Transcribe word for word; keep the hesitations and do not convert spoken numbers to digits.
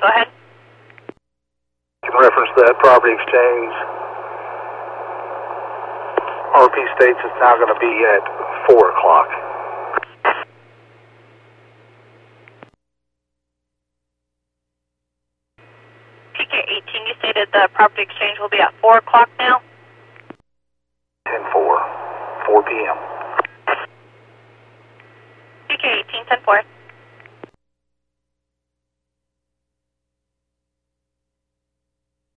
Go ahead. You can reference that property exchange. R P states it's now going to be at four o'clock. P K eighteen, you stated the property exchange will be at four o'clock now? ten four, four p m P K eighteen, ten four.